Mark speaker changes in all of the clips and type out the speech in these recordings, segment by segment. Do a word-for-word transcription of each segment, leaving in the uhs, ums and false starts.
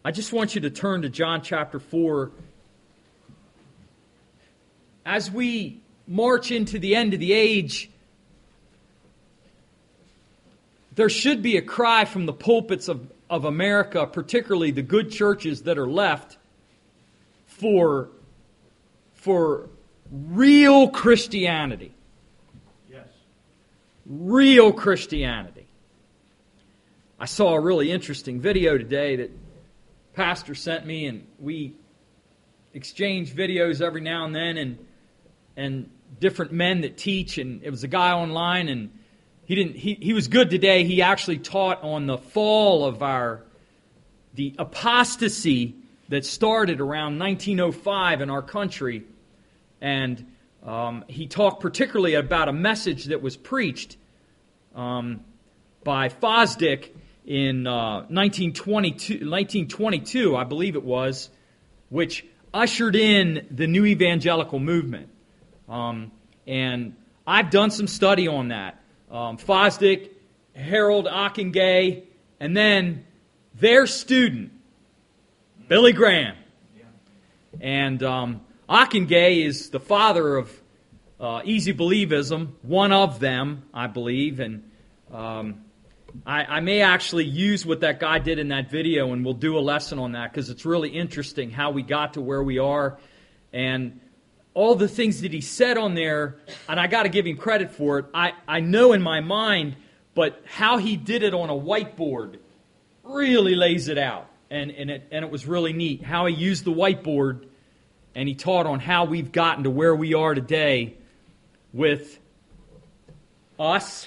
Speaker 1: I just want you to turn to John chapter four. As we march into the end of the age, there should be a cry from the pulpits of, of America, particularly the good churches that are left, for, for real Christianity.
Speaker 2: Yes.
Speaker 1: Real Christianity. I saw a really interesting video today that Pastor sent me, and we exchange videos every now and then, and and different men that teach, and it was a guy online, and he didn't he, he was good today. He actually taught on the fall of our the apostasy that started around nineteen oh five in our country, and um, he talked particularly about a message that was preached um, by Fosdick in uh, nineteen twenty-two, I believe it was, which ushered in the new evangelical movement. Um, and I've done some study on that. Um, Fosdick, Harold Ockenga, and then their student, Billy Graham.
Speaker 2: Yeah.
Speaker 1: And um, Ockenga is the father of uh, easy believism, one of them, I believe, and um, I, I may actually use what that guy did in that video, and we'll do a lesson on that because it's really interesting how we got to where we are and all the things that he said on there, and I got to give him credit for it. I, I know in my mind, but how he did it on a whiteboard really lays it out, and, and, it, and it was really neat how he used the whiteboard, and he taught on how we've gotten to where we are today with us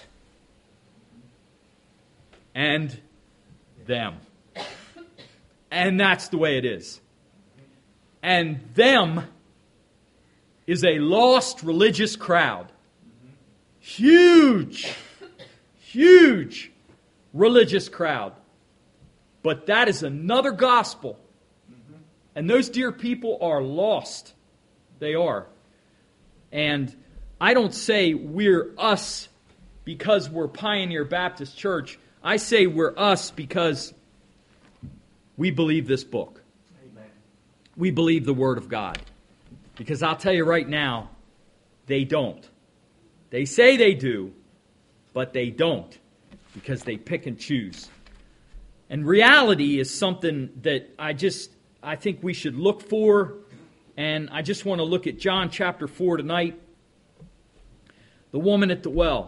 Speaker 1: and them. And that's the way it is. And them is a lost religious crowd. Huge, huge religious crowd. But that is another gospel. And those dear people are lost. They are. And I don't say we're us because we're Pioneer Baptist Church. I say we're us because we believe this book.
Speaker 2: Amen.
Speaker 1: We believe the Word of God. Because I'll tell you right now, they don't. They say they do, but they don't. Because they pick and choose. And reality is something that I just, I think we should look for. And I just want to look at John chapter four tonight. The woman at the well.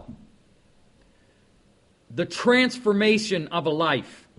Speaker 1: The transformation of a life.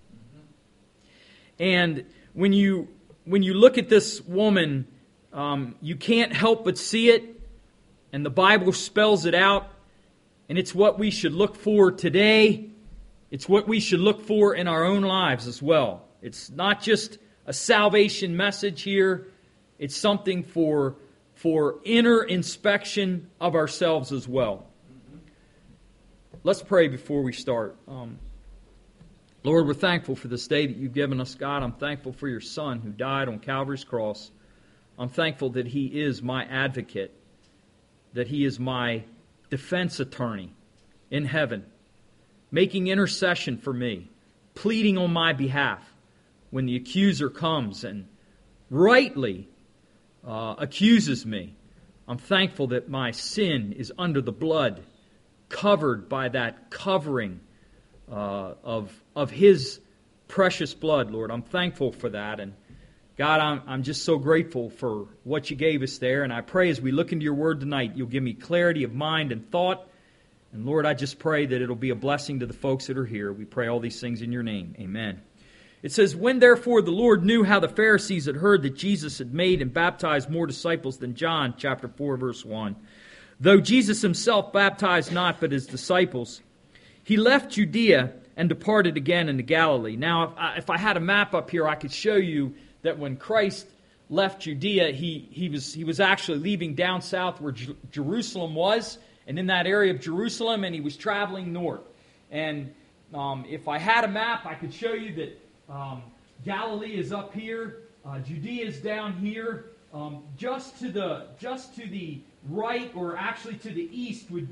Speaker 1: And when you when you look at this woman, um, you can't help but see it. And the Bible spells it out. And it's what we should look for today. It's what we should look for in our own lives as well. It's not just a salvation message here. It's something for, for inner inspection of ourselves as well. Let's pray before we start. Um, Lord, we're thankful for this day that you've given us, God. I'm thankful for your Son who died on Calvary's cross. I'm thankful that he is my advocate, that he is my defense attorney in heaven, making intercession for me, pleading on my behalf when the accuser comes and rightly uh, accuses me. I'm thankful that my sin is under the blood, covered by that covering uh, of of His precious blood, Lord. I'm thankful for that. And God, I'm, I'm just so grateful for what you gave us there. And I pray as we look into your word tonight, you'll give me clarity of mind and thought. And Lord, I just pray that it'll be a blessing to the folks that are here. We pray all these things in your name. Amen. It says, when therefore the Lord knew how the Pharisees had heard that Jesus had made and baptized more disciples than John, chapter four, verse one, though Jesus himself baptized not, but his disciples, he left Judea and departed again into Galilee. Now, if I, if I had a map up here, I could show you that when Christ left Judea, he, he, was, he was actually leaving down south where J- Jerusalem was, and in that area of Jerusalem, and he was traveling north. And um, if I had a map, I could show you that um, Galilee is up here, uh, Judea is down here. Um, just to the just to the right, or actually to the east, would be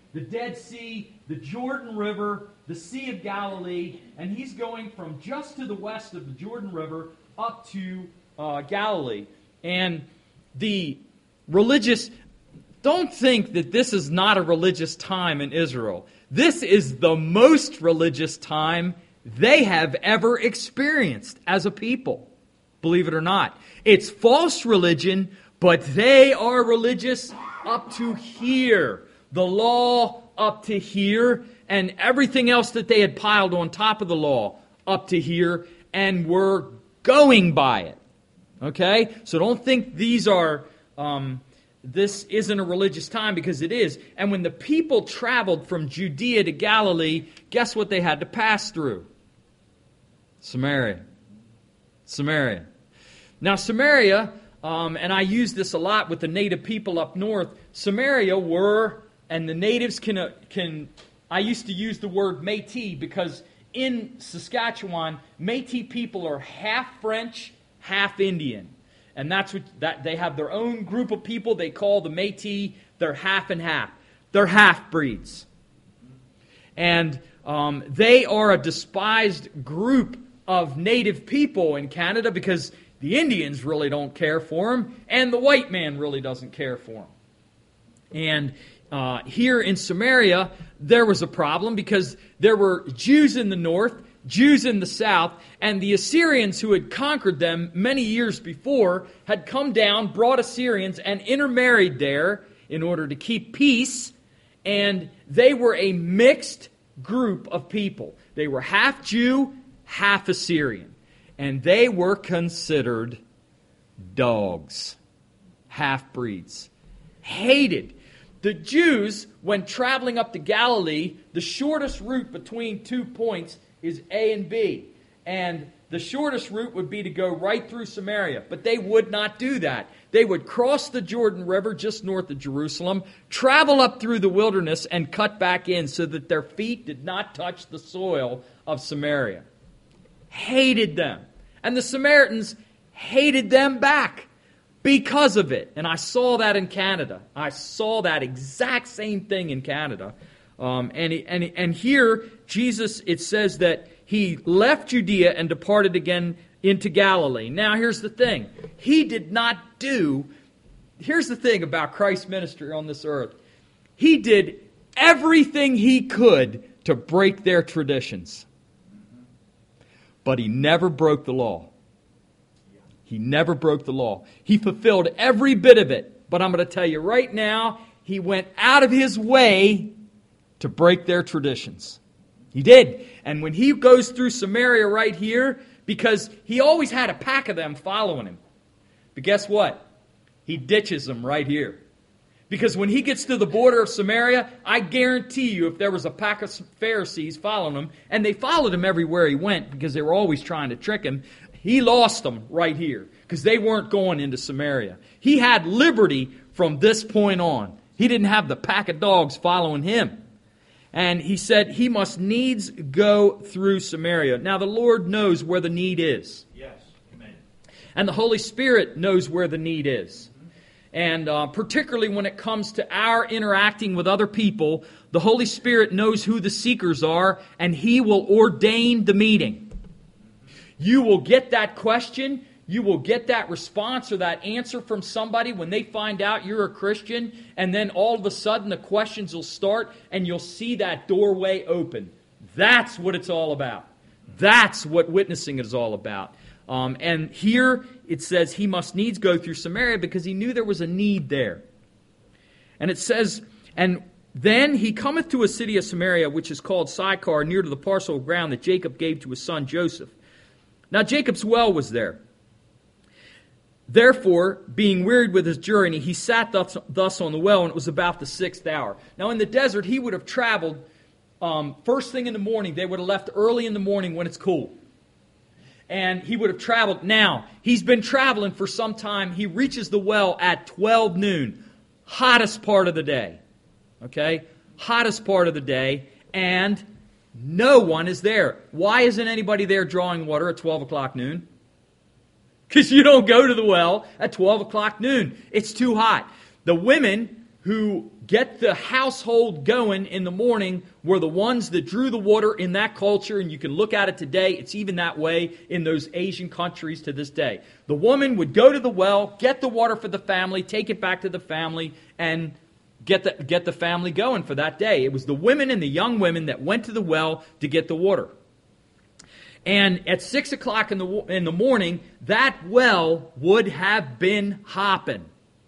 Speaker 1: the Dead Sea, the Jordan River, the Sea of Galilee, and he's going from just to the west of the Jordan River up to uh, Galilee. And the religious, don't think that this is not a religious time in Israel. This is the most religious time they have ever experienced as a people. Believe it or not. It's false religion, but they are religious up to here. The law up to here, and everything else that they had piled on top of the law up to here, and were going by it. Okay? So don't think these are, um, this isn't a religious time, because it is. And when the people traveled from Judea to Galilee, guess what they had to pass through? Samaria. Samaria. Now Samaria, um, and I use this a lot with the native people up north, Samaria were, and the natives can, uh, can I used to use the word Métis, because in Saskatchewan, Métis people are half French, half Indian. And that's what that they have their own group of people they call the Métis. They're half and half. They're half-breeds. And um, they are a despised group of native people in Canada, because the Indians really don't care for them, and the white man really doesn't care for them. And uh, here in Samaria, there was a problem, because there were Jews in the north, Jews in the south, and the Assyrians who had conquered them many years before had come down, brought Assyrians, and intermarried there in order to keep peace, and they were a mixed group of people. They were half Jew, half Assyrian, and they were considered dogs, half-breeds, hated. The Jews, when traveling up to Galilee, the shortest route between two points is A and B. And the shortest route would be to go right through Samaria. But they would not do that. They would cross the Jordan River just north of Jerusalem, travel up through the wilderness, and cut back in so that their feet did not touch the soil of Samaria. Hated them. And the Samaritans hated them back because of it. And I saw that in Canada. I saw that exact same thing in Canada. Um, and, and, and here, Jesus, it says that he left Judea and departed again into Galilee. Now, here's the thing. He did not do, here's the thing about Christ's ministry on this earth. He did everything he could to break their traditions. But he never broke the law. He never broke the law. He fulfilled every bit of it. But I'm going to tell you right now, he went out of his way to break their traditions. He did. And when he goes through Samaria right here, because he always had a pack of them following him. But guess what? He ditches them right here. Because when he gets to the border of Samaria, I guarantee you if there was a pack of Pharisees following him, and they followed him everywhere he went because they were always trying to trick him, he lost them right here because they weren't going into Samaria. He had liberty from this point on. He didn't have the pack of dogs following him. And he said he must needs go through Samaria. Now the Lord knows where the need is.
Speaker 2: Yes. Amen.
Speaker 1: And the Holy Spirit knows where the need is. And uh, particularly when it comes to our interacting with other people, the Holy Spirit knows who the seekers are, and He will ordain the meeting. You will get that question, you will get that response or that answer from somebody when they find out you're a Christian, and then all of a sudden the questions will start, and you'll see that doorway open. That's what it's all about. That's what witnessing is all about. Um, and here it says he must needs go through Samaria because he knew there was a need there. And it says, and then he cometh to a city of Samaria, which is called Sychar, near to the parcel of ground that Jacob gave to his son Joseph. Now Jacob's well was there. Therefore, being wearied with his journey, he sat thus, thus on the well, and it was about the sixth hour. Now in the desert, he would have traveled um, first thing in the morning. They would have left early in the morning when it's cool. And he would have traveled. Now, he's been traveling for some time. He reaches the well at twelve noon. Hottest part of the day. Okay? Hottest part of the day. And no one is there. Why isn't anybody there drawing water at twelve o'clock noon? Because you don't go to the well at twelve o'clock noon. It's too hot. The women who get the household going in the morning were the ones that drew the water in that culture, and you can look at it today. It's even that way in those Asian countries to this day. The woman would go to the well, get the water for the family, take it back to the family, and get the, get the family going for that day. It was the women and the young women that went to the well to get the water. And at six o'clock in the, in the morning, that well would have been hopping.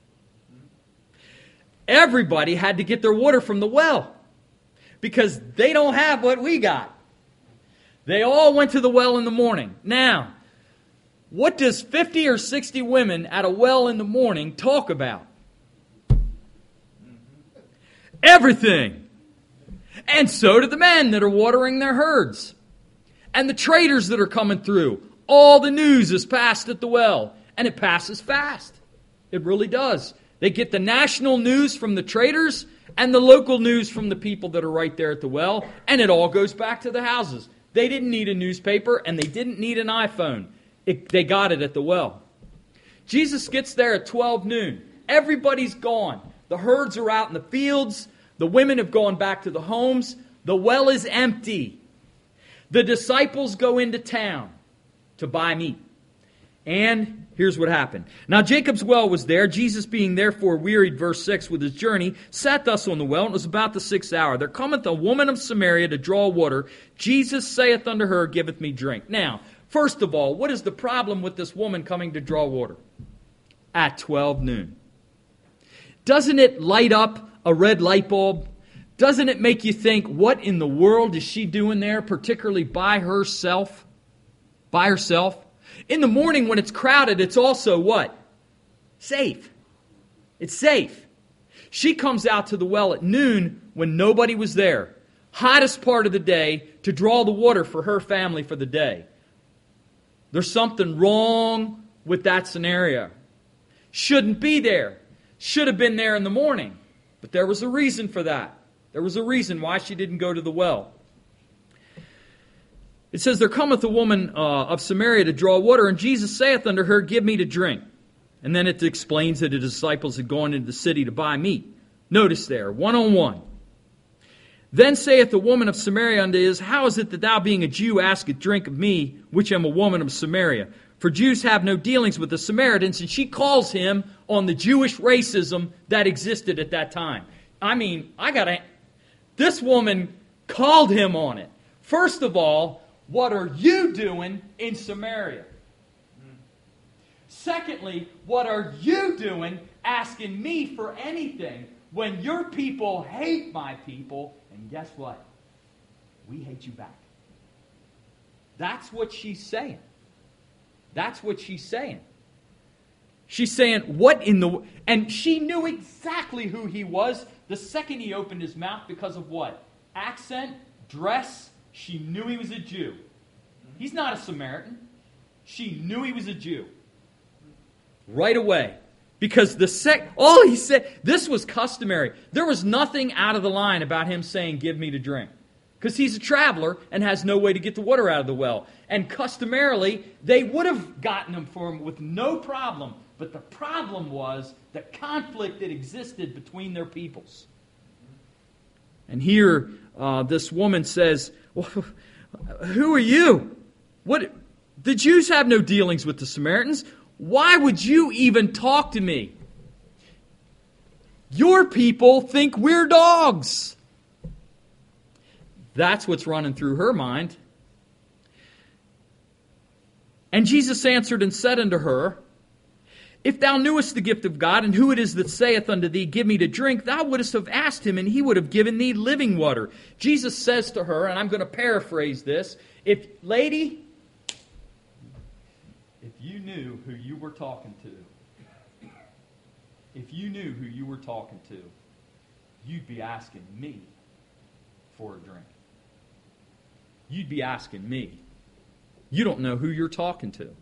Speaker 1: Everybody had to get their water from the well because they don't have what we got. They all went to the well in the morning. Now, what does fifty or sixty women at a well in the morning talk about? Everything. And so do the men that are watering their herds. And the traders that are coming through. All the news is passed at the well. And it passes fast. It really does. They get the national news from the traders and the local news from the people that are right there at the well. And it all goes back to the houses. They didn't need a newspaper and they didn't need an iPhone. It, they got it at the well. Jesus gets there at twelve noon. Everybody's gone. The herds are out in the fields. The women have gone back to the homes. The well is empty. The disciples go into town to buy meat. And here's what happened. Now Jacob's well was there. Jesus being therefore wearied, verse six, with his journey, sat thus on the well. And it was about the sixth hour. There cometh a woman of Samaria to draw water. Jesus saith unto her, giveth me drink. Now, first of all, what is the problem with this woman coming to draw water? At twelve noon. Doesn't it light up a red light bulb? Doesn't it make you think, what in the world is she doing there, particularly by herself? By herself? In the morning when it's crowded, it's also what? Safe. It's safe. She comes out to the well at noon when nobody was there. Hottest part of the day to draw the water for her family for the day. There's something wrong with that scenario. Shouldn't be there. Should have been there in the morning. But there was a reason for that. There was a reason why she didn't go to the well. It says, there cometh a woman uh, of Samaria to draw water, and Jesus saith unto her, give me to drink. And then it explains that the disciples had gone into the city to buy meat. Notice there, one on one. Then saith the woman of Samaria unto his, how is it that thou being a Jew askest drink of me, which am a woman of Samaria? For Jews have no dealings with the Samaritans, and she calls him on the Jewish racism that existed at that time. I mean, I gotta... This woman called him on it. First of all, what are you doing in Samaria? Secondly, what are you doing asking me for anything when your people hate my people? And guess what? We hate you back. That's what she's saying. That's what she's saying. She's saying, what in the... And she knew exactly who he was the second he opened his mouth because of what? Accent, dress. She knew he was a Jew. He's not a Samaritan. She knew he was a Jew. Right away. Because the sec... All he said... This was customary. There was nothing out of the line about him saying, give me to drink. Because he's a traveler and has no way to get the water out of the well. And customarily, they would have gotten him for him with no problem. But the problem was the conflict that existed between their peoples. And here, uh, this woman says, well, who are you? What? The Jews have no dealings with the Samaritans. Why would you even talk to me? Your people think we're dogs. That's what's running through her mind. And Jesus answered and said unto her, if thou knewest the gift of God, and who it is that saith unto thee, give me to drink, thou wouldst have asked him, and he would have given thee living water. Jesus says to her, and I'm going to paraphrase this, if, lady, if you knew who you were talking to, if you knew who you were talking to, you'd be asking me for a drink. You'd be asking me. You don't know who you're talking to.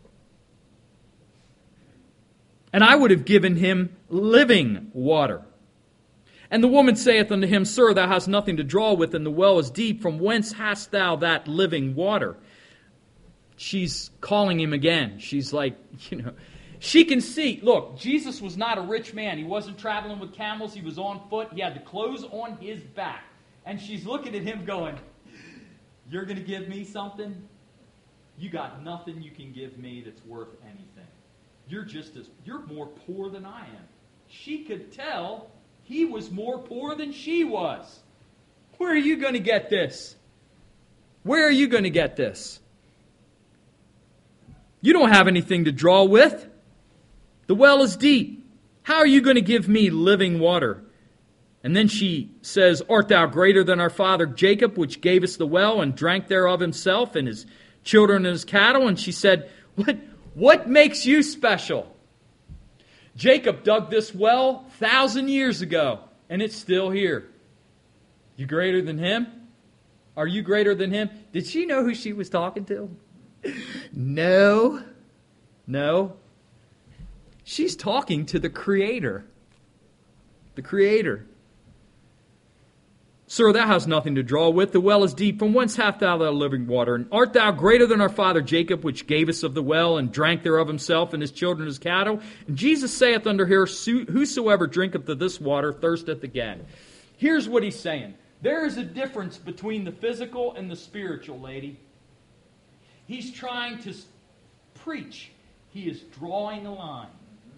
Speaker 1: And I would have given him living water. And the woman saith unto him, Sir, thou hast nothing to draw with, and the well is deep. From whence hast thou that living water? She's calling him again. She's like, you know, She can see. Look, Jesus was not a rich man. He wasn't traveling with camels. He was on foot. He had the clothes on his back. And she's looking at him going, you're going to give me something? You got nothing you can give me that's worth anything. You're just as, you're more poor than I am. She could tell he was more poor than she was. Where are you going to get this? Where are you going to get this? You don't have anything to draw with. The well is deep. How are you going to give me living water? And then she says, art thou greater than our father Jacob, which gave us the well and drank thereof himself and his children and his cattle? And she said, what, what makes you special? Jacob dug this well a thousand years ago, and it's still here. You greater than him? Are you greater than him? Did she know who she was talking to? No. No. She's talking to the Creator. The Creator. Sir, thou hast nothing to draw with. The well is deep. From whence hast thou thy living water? And art thou greater than our father Jacob, which gave us of the well, and drank thereof himself, and his children, and his cattle? And Jesus saith unto her, whosoever drinketh of this water thirsteth again. Here's what he's saying. There is a difference between the physical and the spiritual, lady. He's trying to preach. He is drawing a line.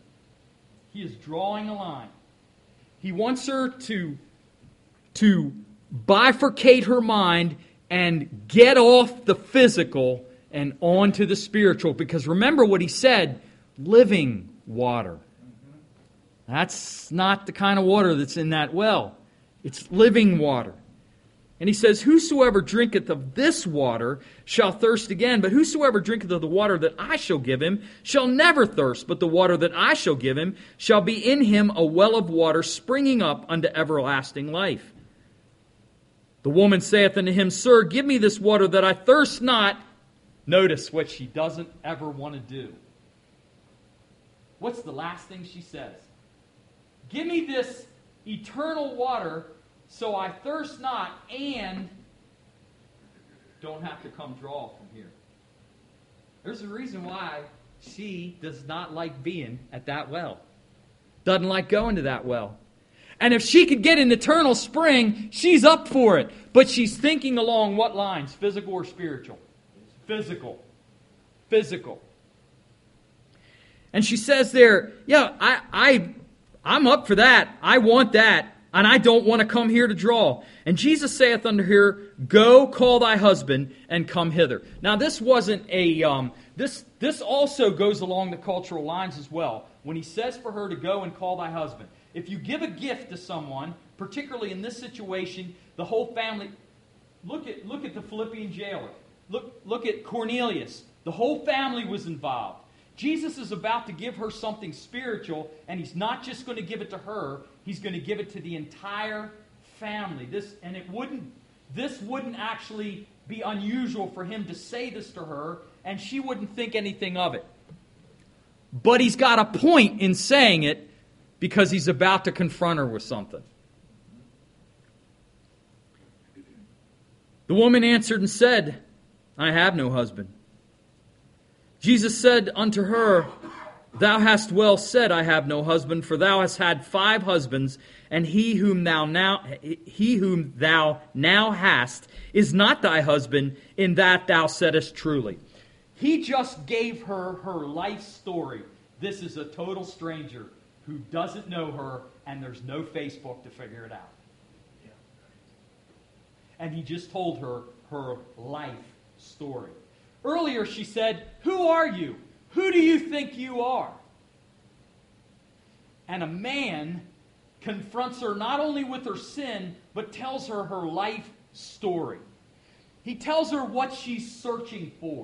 Speaker 1: He is drawing a line. He wants her to, to bifurcate her mind and get off the physical and onto the spiritual. Because remember what he said, living water. That's not the kind of water that's in that well. It's living water. And he says, whosoever drinketh of this water shall thirst again, but whosoever drinketh of the water that I shall give him shall never thirst, but the water that I shall give him shall be in him a well of water springing up unto everlasting life. The woman saith unto him, Sir, give me this water that I thirst not. Notice what she doesn't ever want to do. What's the last thing she says? Give me this eternal water so I thirst not and don't have to come draw from here. There's a reason why she does not like being at that well. Doesn't like going to that well. And if she could get an eternal spring, she's up for it. But she's thinking along what lines? Physical or spiritual? Physical. Physical. And she says there, yeah, I, I, I'm up for that. I want that. And I don't want to come here to draw. And Jesus saith unto her, Go, call thy husband, and come hither. Now this wasn't a, um, this, this also goes along the cultural lines as well. When he says for her to go and call thy husband. If you give a gift to someone, particularly in this situation, the whole family, look at, look at the Philippian jailer. Look, look at Cornelius. The whole family was involved. Jesus is about to give her something spiritual, and he's not just going to give it to her, he's going to give it to the entire family. This, and it wouldn't, this wouldn't actually be unusual for him to say this to her, and she wouldn't think anything of it. But he's got a point in saying it because he's about to confront her with something. The woman answered and said, I have no husband. Jesus said unto her, Thou hast well said, I have no husband, for thou hast had five husbands, and he whom thou now he whom thou now hast is not thy husband, in that thou saidest truly. He just gave her her life story. This is a total stranger who doesn't know her, and there's no Facebook to figure it out. And he just told her her life story. Earlier she said, Who are you? Who do you think you are? And a man confronts her not only with her sin, but tells her her life story. He tells her what she's searching for.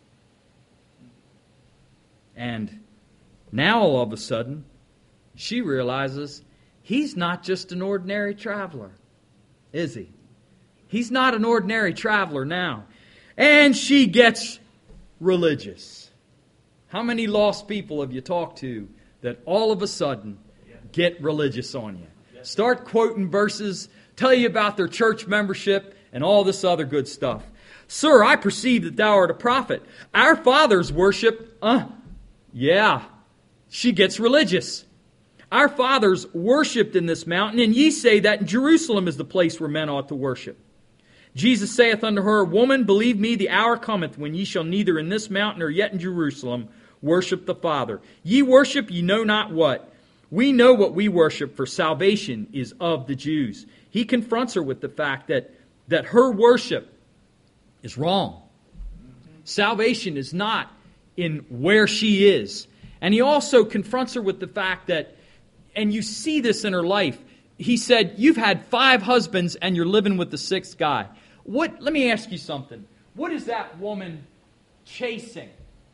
Speaker 1: And now all of a sudden, she realizes he's not just an ordinary traveler, is he? He's not an ordinary traveler now. And she gets religious. How many lost people have you talked to that all of a sudden get religious on you? Start quoting verses, tell you about their church membership, and all this other good stuff. Sir, I perceive that thou art a prophet. Our fathers worship, uh, yeah, she gets religious. Our fathers worshipped in this mountain, and ye say that in Jerusalem is the place where men ought to worship. Jesus saith unto her, Woman, believe me, the hour cometh when ye shall neither in this mountain nor yet in Jerusalem worship the Father. Ye worship ye know not what. We know what we worship, for salvation is of the Jews. He confronts her with the fact that, that her worship is wrong. Salvation is not in where she is. And he also confronts her with the fact that, and you see this in her life, he said, you've had five husbands and you're living with the sixth guy. What? Let me ask you something. What is that woman chasing?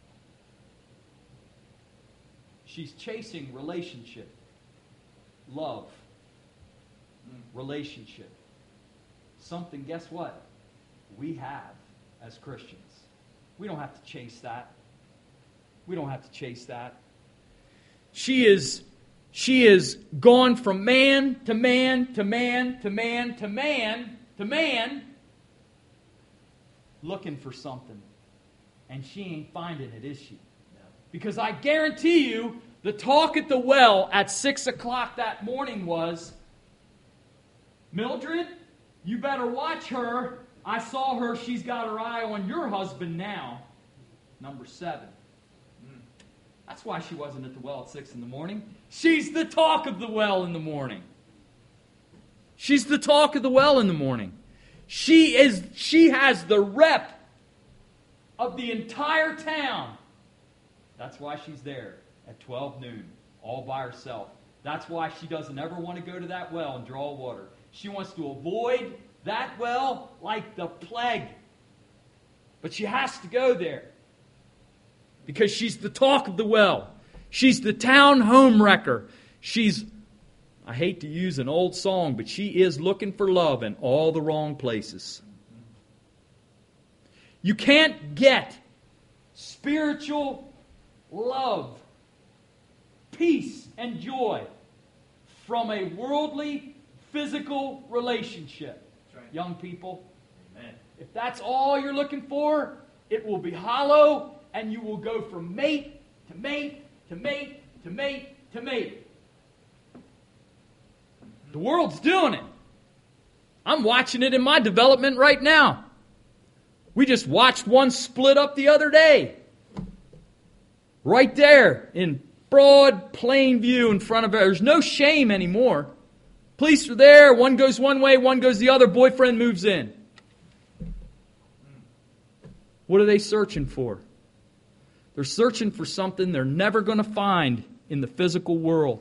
Speaker 1: She's chasing relationship, love, relationship. Something, guess what? We have as Christians. We don't have to chase that. We don't have to chase that. She is, she is gone from man to man to man to man to man to man looking for something. And she ain't finding it, is she? Because I guarantee you, the talk at the well at six o'clock that morning was, Mildred, you better watch her. I saw her. She's got her eye on your husband now. Number seven. That's why she wasn't at the well at six in the morning. She's the talk of the well in the morning. She's the talk of the well in the morning. She is. She has the rep of the entire town. That's why she's there at twelve noon, all by herself. That's why she doesn't ever want to go to that well and draw water. She wants to avoid that well like the plague. But she has to go there. Because she's the talk of the well. She's the town home wrecker. She's, I hate to use an old song, but she is looking for love in all the wrong places. You can't get spiritual love, peace, and joy from a worldly, physical relationship. That's right. Young people, amen. If that's all you're looking for, it will be hollow, and you will go from mate to mate to mate to mate to mate. The world's doing it. I'm watching it in my development right now. We just watched one split up the other day. Right there in broad, plain view in front of her. There's no shame anymore. Police are there. One goes one way, one goes the other. Boyfriend moves in. What are they searching for? They're searching for something they're never going to find in the physical world.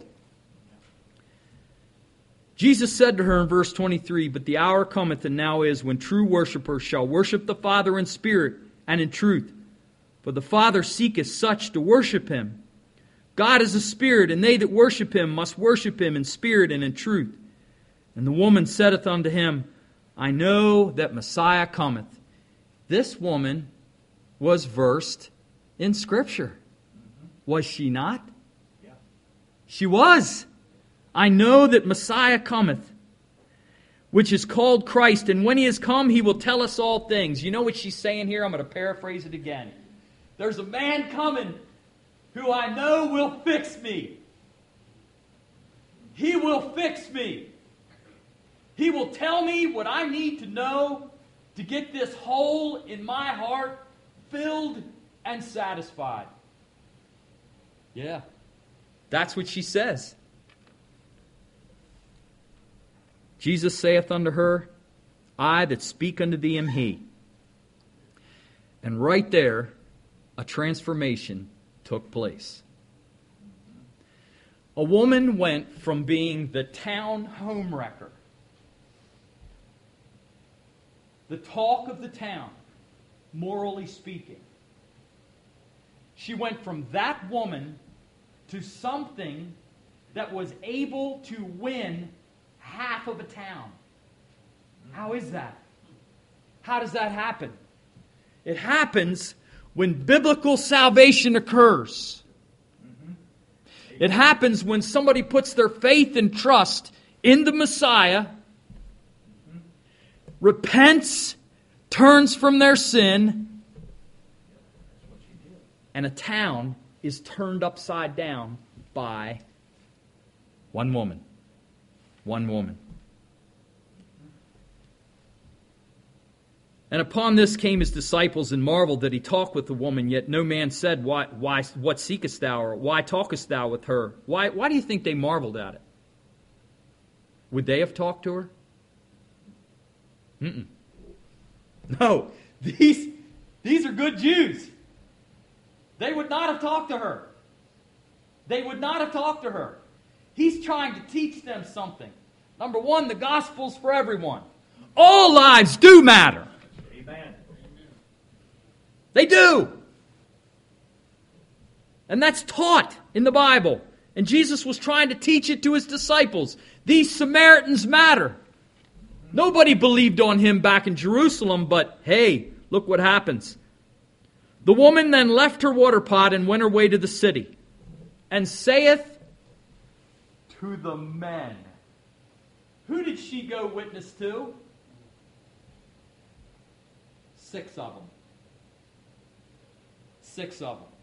Speaker 1: Jesus said to her in verse twenty-three, But the hour cometh, and now is, when true worshipers shall worship the Father in spirit and in truth. For the Father seeketh such to worship Him. God is a spirit, and they that worship Him must worship Him in spirit and in truth. And the woman saith unto Him, I know that Messiah cometh. This woman was versed in Scripture. Was she not? Yeah. She was. I know that Messiah cometh, which is called Christ, and when He is come, He will tell us all things. You know what she's saying here? I'm going to paraphrase it again. There's a man coming who I know will fix me. He will fix me. He will tell me what I need to know to get this hole in my heart filled and satisfied. Yeah, that's what she says. Jesus saith unto her, I that speak unto thee am He. And right there, a transformation took place. A woman went from being the town homewrecker, the talk of the town, morally speaking. She went from that woman to something that was able to win half of a town. How is that? How does that happen? It happens when biblical salvation occurs. It happens when somebody puts their faith and trust in the Messiah, repents, turns from their sin, and a town is turned upside down by one woman. One woman. And upon this came his disciples and marveled that he talked with the woman, yet no man said, Why, why, what seekest thou, or why talkest thou with her? Why, why do you think they marveled at it? Would they have talked to her? Mm-mm. No, these, these are good Jews. They would not have talked to her. They would not have talked to her. He's trying to teach them something. Number one, the gospel's for everyone. All lives do matter.
Speaker 2: Amen.
Speaker 1: They do. And that's taught in the Bible. And Jesus was trying to teach it to his disciples. These Samaritans matter. Nobody believed on him back in Jerusalem, but hey, look what happens. The woman then left her water pot and went her way to the city, and saith to the men. Who did she go witness to? Six of them. Six of them.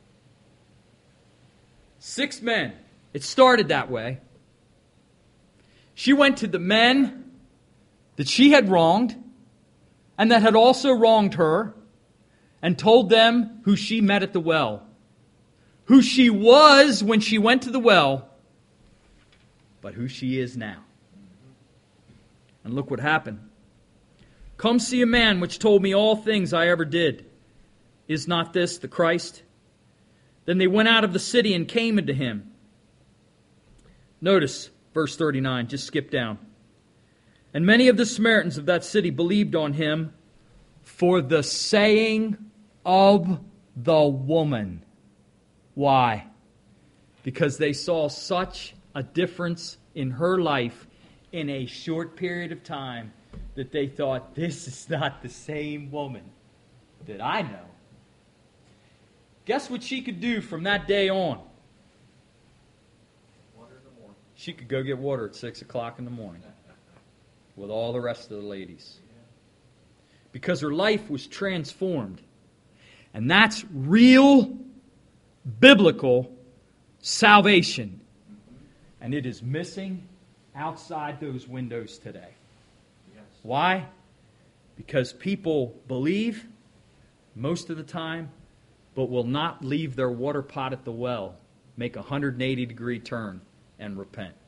Speaker 1: Six men. It started that way. She went to the men that she had wronged and that had also wronged her, and told them who she met at the well, who she was when she went to the well, but who she is now. And look what happened. Come see a man which told me all things I ever did. Is not this the Christ? Then they went out of the city and came into him. Notice verse thirty-nine, just skip down. And many of the Samaritans of that city believed on him for the saying of the woman. Why? Because they saw such a difference in her life in a short period of time that they thought, this is not the same woman that I know. Guess what she could do from that day on?
Speaker 2: Water in the morning.
Speaker 1: She could go get water at six o'clock in the morning with all the rest of the ladies. Because her life was transformed. And that's real biblical salvation. And it is missing outside those windows today.
Speaker 2: Yes.
Speaker 1: Why? Because people believe most of the time, but will not leave their water pot at the well, make a one hundred eighty degree turn, and repent.